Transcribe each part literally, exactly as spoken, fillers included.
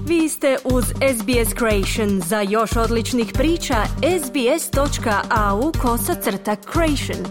Vi ste uz S B S Creation. Za još odličnih priča, sbs.au kosacrta creation.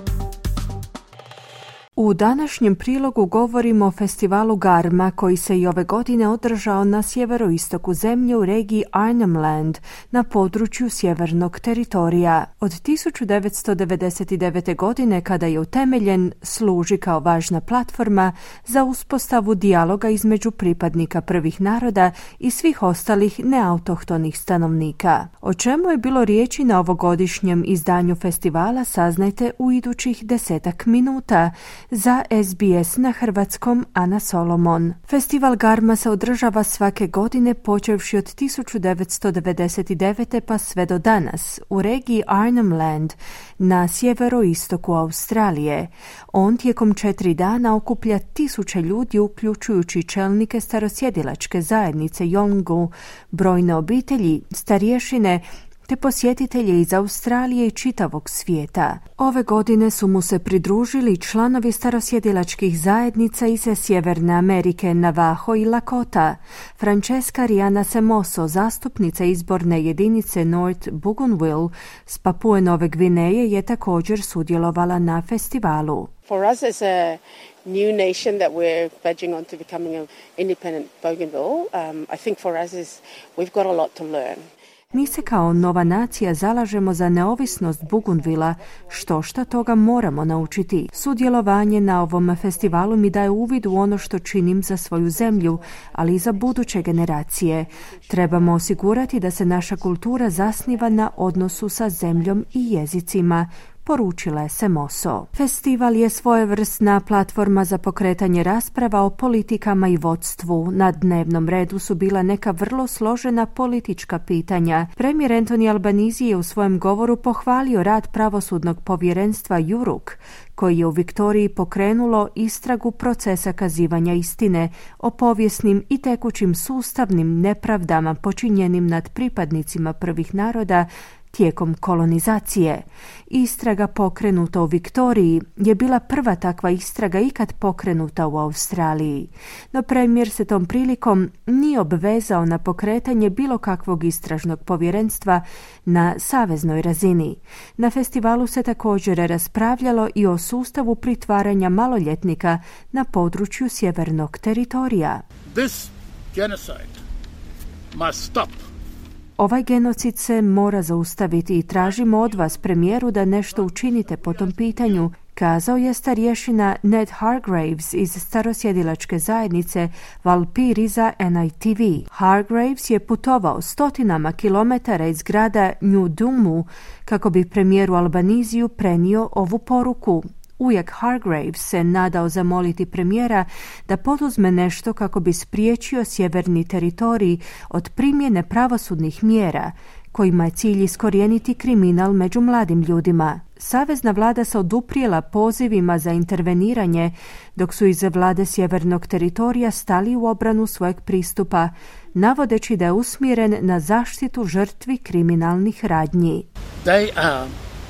U današnjem prilogu govorimo o festivalu Garma koji se i ove godine održao na sjeveroistoku zemlje u regiji Arnhem Land na području sjevernog teritorija. Od tisuću devetsto devedeset devete. godine, kada je utemeljen, služi kao važna platforma za uspostavu dijaloga između pripadnika prvih naroda i svih ostalih neautohtonih stanovnika. O čemu je bilo riječi na ovogodišnjem izdanju festivala saznajte u idućih desetak minuta. Za S B S na hrvatskom Ana Solomon. Festival Garma se održava svake godine počevši od tisuću devetsto devedeset devete. pa sve do danas u regiji Arnhem Land na sjeveroistoku Australije. On tijekom četiri dana okuplja tisuće ljudi, uključujući čelnike starosjedilačke zajednice Yolngu, brojne obitelji, starješine te posjetitelje iz Australije i čitavog svijeta. Ove godine su mu se pridružili članovi starosjedilačkih zajednica iz Sjeverne Amerike, Navajo i Lakota. Francesca Riana Semoso, zastupnica izborne jedinice North Bougainville s Papue Nove Gvineje, je također sudjelovala na festivalu. For us as a new nation that we're verging on to becoming an independent Bougainville, um, I think for us is we've got a lot to learn. Mi se kao nova nacija zalažemo za neovisnost Bougainvillea, što šta toga moramo naučiti. Sudjelovanje na ovom festivalu mi daje uvid u ono što činim za svoju zemlju, ali i za buduće generacije. Trebamo osigurati da se naša kultura zasniva na odnosu sa zemljom i jezicima, poručila je Semoso. Festival je svojevrsna platforma za pokretanje rasprava o politikama i vodstvu. Na dnevnom redu su bila neka vrlo složena politička pitanja. Premijer Anthony Albanese je u svojem govoru pohvalio rad pravosudnog povjerenstva Juruk, koji je u Viktoriji pokrenulo istragu procesa kazivanja istine o povijesnim i tekućim sustavnim nepravdama počinjenim nad pripadnicima prvih naroda tijekom kolonizacije. Istraga pokrenuta u Viktoriji je bila prva takva istraga ikad pokrenuta u Australiji. No premijer se tom prilikom nije obvezao na pokretanje bilo kakvog istražnog povjerenstva na saveznoj razini. Na festivalu se također raspravljalo i o sustavu pritvaranja maloljetnika na području sjevernog teritorija. This genocide must stop. Ovaj genocid se mora zaustaviti i tražimo od vas, premijeru, da nešto učinite po tom pitanju, kazao je starješina Ned Hargraves iz starosjedilačke zajednice Valpiri za N I T V. Hargraves je putovao stotinama kilometara iz grada New Dumu kako bi premijeru Albanisiju prenio ovu poruku. Ujak Hargraves se nadao zamoliti premijera da poduzme nešto kako bi spriječio sjeverni teritorij od primjene pravosudnih mjera, kojima je cilj iskorijeniti kriminal među mladim ljudima. Savezna vlada se oduprijela pozivima za interveniranje, dok su iz vlade sjevernog teritorija stali u obranu svojeg pristupa, navodeći da je usmjeren na zaštitu žrtvi kriminalnih radnji. They are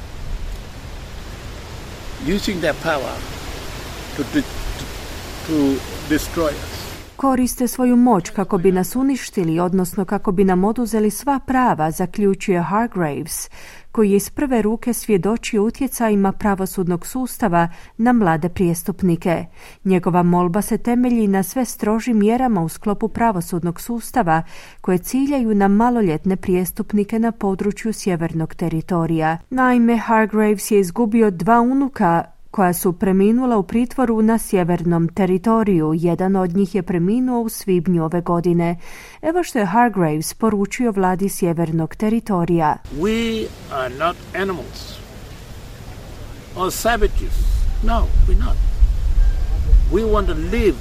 using their power to, to, to destroy us. Koriste svoju moć kako bi nas uništili, odnosno kako bi nam oduzeli sva prava, zaključuje Hargraves, koji je iz prve ruke svjedočio utjecajima pravosudnog sustava na mlade prijestupnike. Njegova molba se temelji na sve strožim mjerama u sklopu pravosudnog sustava koje ciljaju na maloljetne prijestupnike na području sjevernog teritorija. Naime, Hargraves je izgubio dva unuka koja su preminula u pritvoru na sjevernom teritoriju. Jedan od njih je preminuo u svibnju ove godine. Evo što je Hargraves poručio vladi sjevernog teritorija. We are not animals or savages. No, we're not. We want to live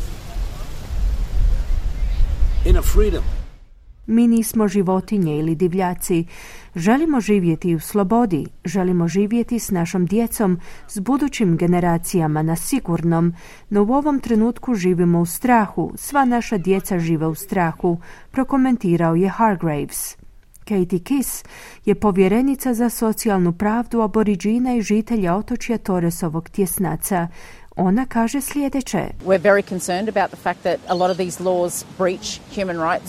in a freedom. Mi nismo životinje ili divljaci. Želimo živjeti u slobodi, želimo živjeti s našom djecom, s budućim generacijama na sigurnom, no u ovom trenutku živimo u strahu, sva naša djeca žive u strahu, prokomentirao je Hargraves. Katie Kiss je povjerenica za socijalnu pravdu aboriđina i žitelja otočja Torresovog tjesnaca. Ona kaže sljedeće. We're very concerned about the fact that a lot of these laws breach human rights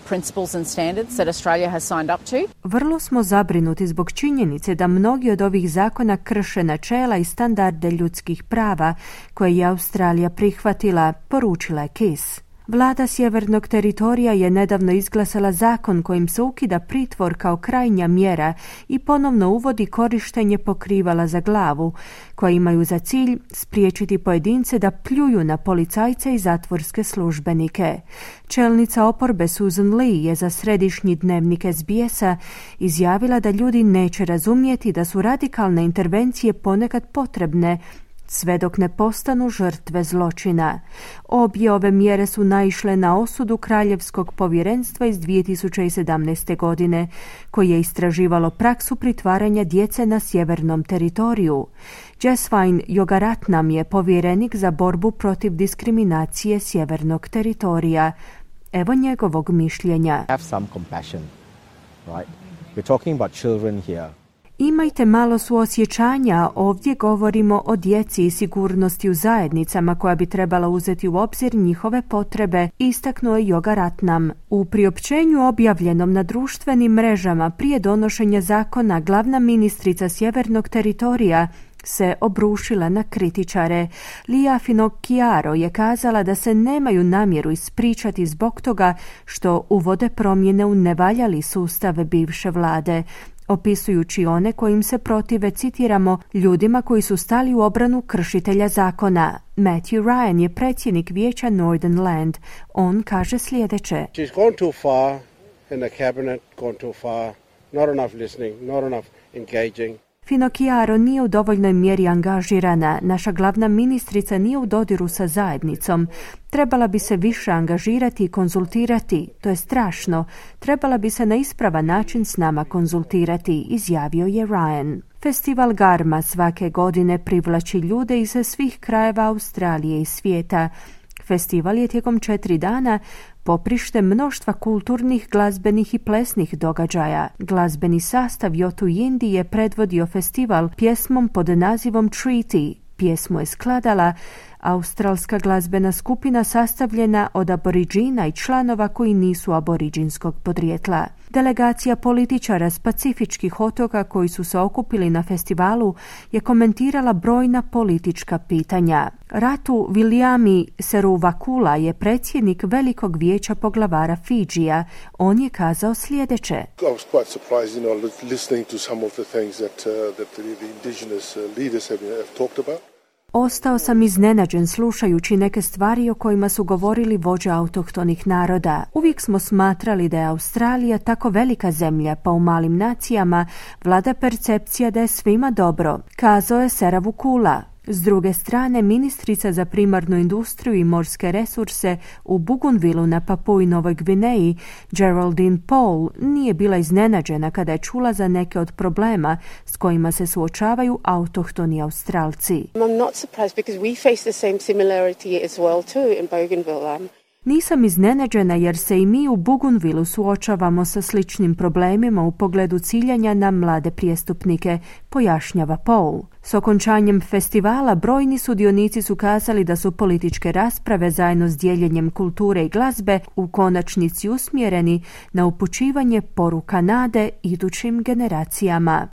principles and standards that Australia has signed up to. Vrlo smo zabrinuti zbog činjenice da mnogi od ovih zakona krše načela i standarde ljudskih prava koje je Australija prihvatila, poručila je Kiss. Vlada Sjevernog teritorija je nedavno izglasala zakon kojim se ukida pritvor kao krajnja mjera i ponovno uvodi korištenje pokrivala za glavu, koja imaju za cilj spriječiti pojedince da pljuju na policajce i zatvorske službenike. Čelnica oporbe Susan Lee je za središnji dnevnik S B S-a izjavila da ljudi neće razumjeti da su radikalne intervencije ponekad potrebne, sve dok ne postanu žrtve zločina. Obje ove mjere su naišle na osudu Kraljevskog povjerenstva iz dvije tisuće sedamnaeste. godine, koje je istraživalo praksu pritvaranja djece na sjevernom teritoriju. Jaswine Yogaratnam je povjerenik za borbu protiv diskriminacije sjevernog teritorija. Evo njegovog mišljenja. Have some compassion, right? We're talking about children here. Imajte malo suosjećanja, ovdje govorimo o djeci i sigurnosti u zajednicama koja bi trebala uzeti u obzir njihove potrebe, istaknuo je Yogaratnam. U priopćenju objavljenom na društvenim mrežama prije donošenja zakona, glavna ministrica sjevernog teritorija se obrušila na kritičare. Lia Finocchiaro je kazala da se nemaju namjeru ispričati zbog toga što uvode promjene u nevaljali sustave bivše vlade, opisujući one kojim se protive, citiramo, ljudima koji su stali u obranu kršitelja zakona. Matthew Ryan je predsjednik vijeća Northern Land. On kaže sljedeće. She's gone too far in the cabinet, gone too far, not enough listening, not enough engaging. Finocchiaro nije u dovoljnoj mjeri angažirana. Naša glavna ministrica nije u dodiru sa zajednicom. Trebala bi se više angažirati i konzultirati. To je strašno. Trebala bi se na ispravan način s nama konzultirati, izjavio je Ryan. Festival Garma svake godine privlači ljude iz svih krajeva Australije i svijeta. Festival je tijekom četiri dana poprište mnoštva kulturnih, glazbenih i plesnih događaja. Glazbeni sastav Yotu Yindi je predvodio festival pjesmom pod nazivom Treaty. Pjesmu je skladala australska glazbena skupina sastavljena od aboriđina i članova koji nisu aboriđinskog podrijetla. Delegacija političara s pacifičkih otoka koji su se okupili na festivalu je komentirala brojna politička pitanja. Ratu Viliami Seruvakula je predsjednik Velikog vijeća poglavara Fidžija. On je kazao sljedeće. I was quite surprised, you know, listening to some of the things that uh, that the, the indigenous leaders have, have talked about. Ostao sam iznenađen slušajući neke stvari o kojima su govorili vođe autohtonih naroda. Uvijek smo smatrali da je Australija tako velika zemlja, pa u malim nacijama vlada percepcija da je svima dobro, kazao je Seravukula. S druge strane, ministrica za primarnu industriju i morske resurse u Bougainvilleu na Papui Novoj Gvineji, Geraldine Paul, nije bila iznenađena kada je čula za neke od problema s kojima se suočavaju autohtoni Australci. I'm not surprised because we face the same similarity as well too in Bougainville. Um, Nisam iznenađena jer se i mi u Bougainvilleu suočavamo sa sličnim problemima u pogledu ciljanja na mlade prijestupnike, pojašnjava Paul. S okončanjem festivala brojni sudionici su kazali da su političke rasprave zajedno s dijeljenjem kulture i glazbe u konačnici usmjereni na upućivanje poruka nade idućim generacijama.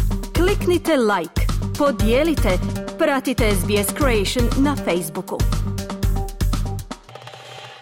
Kliknite like, podijelite, pratite S B S Creation na Facebooku.